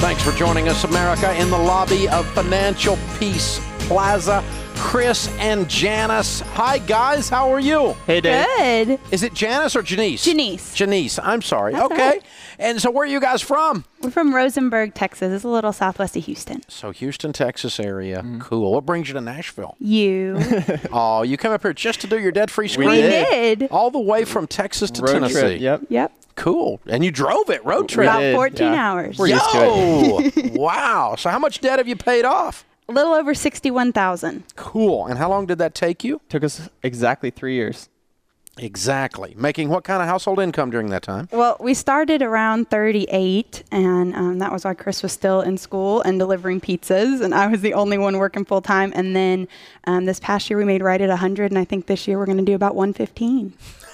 Thanks for joining us, America, in the lobby of Financial Peace Plaza. Chris and Janice. Hi, guys. How are you? Hey, Dave. Good. Is it Janice or Janice? Janice. Janice. I'm sorry. That's okay. all right. And so where are you guys from? We're from Rosenberg, Texas. It's a little southwest of Houston. So Houston, Texas area. Cool. What brings you to Nashville? You. Oh, you came up here just to do your debt-free screen? We did. All the way from Texas to Road Tennessee. trip. Yep. Yep. Cool. And you drove it, road trip. About did, 14 yeah. hours. We're used to it. Wow. So how much debt have you paid off? A little over 61,000. Cool. And how long did that take you? Took us exactly 3 years. Exactly. Making what kind of household income during that time? Well, we started around 38, and that was while Chris was still in school and delivering pizzas, and I was the only one working full time. And then this past year we made right at 100, and I think this year we're going to do about 115.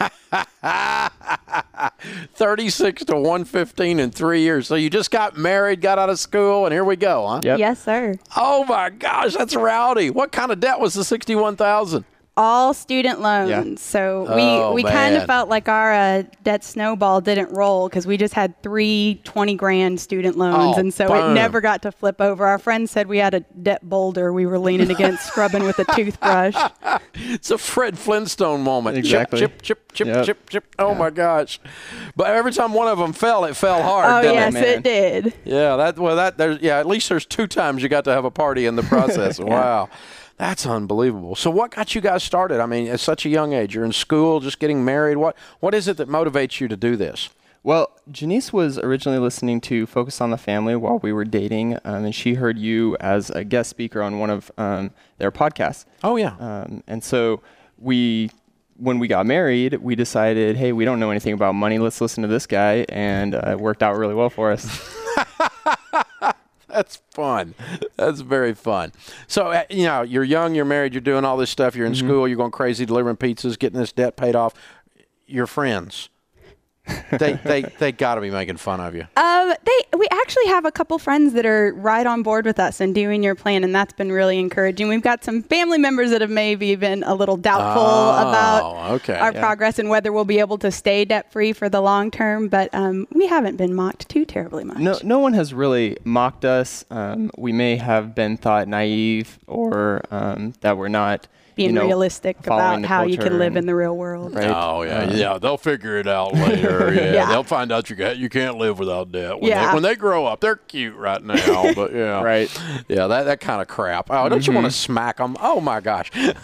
36 to 115 in 3 years. So you just got married, got out of school, and here we go, huh? Yep. Yes, sir. Oh my gosh, that's rowdy. What kind of debt was the 61,000? All student loans. Yeah. So Oh, we kind man. of felt like our debt snowball didn't roll because we just had 3 20-grand student loans. Oh, and so boom. it never got to flip over. Our friends said we had a debt boulder we were leaning against, scrubbing with a toothbrush. It's a Fred Flintstone moment. Exactly. Chip, chip, chip, Yep. chip, chip. Oh my gosh. But every time one of them fell, it fell hard, Oh, didn't yes, it? man? it did. Yeah, at least there's 2 times you got to have a party in the process. Wow. That's unbelievable. So what got you guys started? I mean, at such a young age, you're in school, just getting married. What is it that motivates you to do this? Well, Janice was originally listening to Focus on the Family while we were dating, and she heard you as a guest speaker on one of their podcasts. Oh, yeah. And so when we got married, we decided, hey, we don't know anything about money. Let's listen to this guy, and it worked out really well for us. That's fun. That's very fun. So, you're young, you're married, you're doing all this stuff, you're in school, you're going crazy, delivering pizzas, getting this debt paid off. Your friends, they got to be making fun of you. We actually have a couple friends that are right on board with us and doing your plan, and that's been really encouraging. We've got some family members that have maybe been a little doubtful about our progress and whether we'll be able to stay debt-free for the long term, but we haven't been mocked too terribly much. No one has really mocked us. We may have been thought naive or that we're not being realistic following about the how you culture can live and- in the real world. Right. Oh, yeah. They'll figure it out later. Yeah. Yeah. They'll find out you can't live without debt. Yeah. When they grow up, they're cute right now, but yeah. Right. Yeah, that kind of crap. Oh, don't you want to smack them? Oh, my gosh. Can't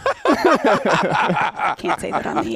say that on the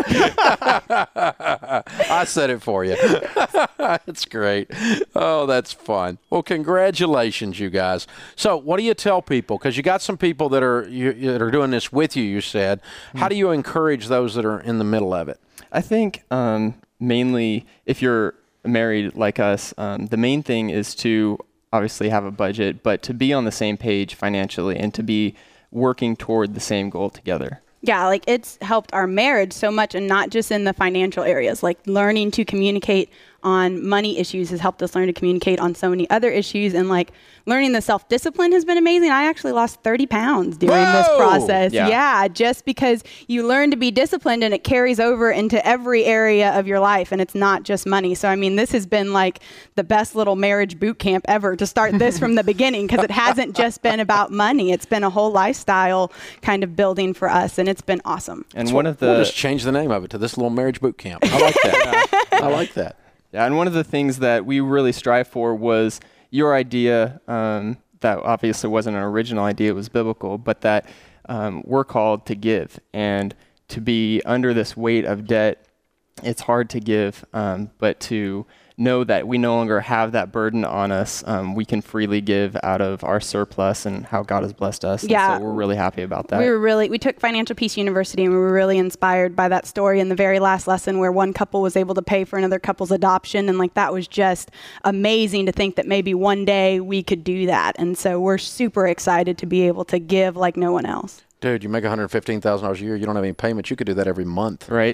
air. I said it for you. That's great. Oh, that's fun. Well, congratulations, you guys. So what do you tell people? Because you got some people that are doing this with you, you said. How do you encourage those that are in the middle of it? I think mainly if you're married like us, the main thing is to obviously have a budget, but to be on the same page financially and to be working toward the same goal together. Yeah, like it's helped our marriage so much, and not just in the financial areas. Like learning to communicate on money issues has helped us learn to communicate on so many other issues, and like learning the self-discipline has been amazing. I actually lost 30 pounds during this process. Yeah, just because you learn to be disciplined and it carries over into every area of your life, and it's not just money. So, I mean, this has been like the best little marriage boot camp ever to start this from the beginning, because it hasn't just been about money. It's been a whole lifestyle kind of building for us, and it's been awesome. And We'll just change the name of it to this little marriage boot camp. I like that. I like that. Yeah, and one of the things that we really strive for was your idea, that obviously wasn't an original idea, it was biblical, but that we're called to give. And to be under this weight of debt, it's hard to give, but to know that we no longer have that burden on us, we can freely give out of our surplus and how God has blessed us. Yeah. And so we're really happy about that. We took Financial Peace University, and we were really inspired by that story in the very last lesson where one couple was able to pay for another couple's adoption. And like, that was just amazing to think that maybe one day we could do that. And so we're super excited to be able to give like no one else. Dude, you make $115,000 a year. You don't have any payments. You could do that every month. Right.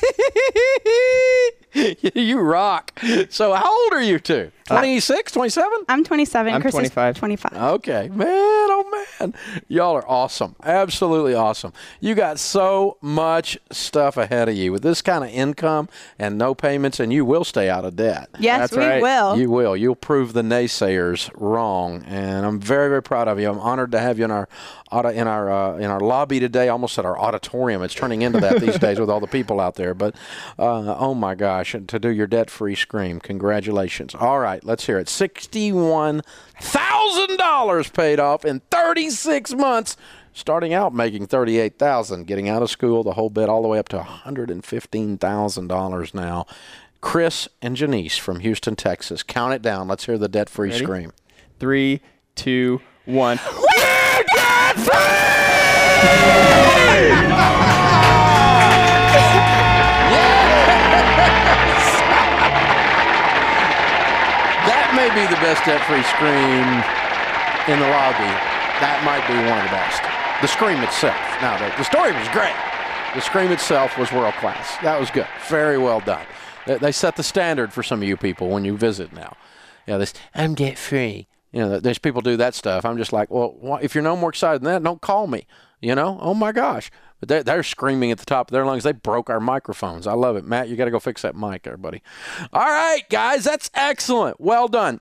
You rock. So how old are you two? 26, 27? I'm 27. I'm Chris 25. is 25. Okay. Man, oh, man. man. Y'all are awesome. Absolutely awesome. You got so much stuff ahead of you with this kind of income and no payments, and you will stay out of debt. Yes, That's we right. will. You will. You'll prove the naysayers wrong, and I'm very, very proud of you. I'm honored to have you in our lobby today, almost at our auditorium. It's turning into that these days with all the people out there. But oh my gosh, and to do your debt-free scream, congratulations! All right, let's hear it. $61,000 paid off in 36 months. Starting out making $38,000, getting out of school, the whole bit, all the way up to $115,000 now. Chris and Janice from Houston, Texas. Count it down. Let's hear the debt-free Ready? scream. 3, 2, 1. We're debt-free! That may be the best debt-free scream in the lobby. That might be one of the best. The scream itself. Now, the story was great. The scream itself was world class. That was good. Very well done. They set the standard for some of you people when you visit now. You know, this, I'm debt-free. You know, there's people do that stuff. I'm just like, well, if you're no more excited than that, don't call me. You know? Oh, my gosh. But they're screaming at the top of their lungs. They broke our microphones. I love it. Matt, you got to go fix that mic there, buddy. All right, guys, that's excellent. Well done.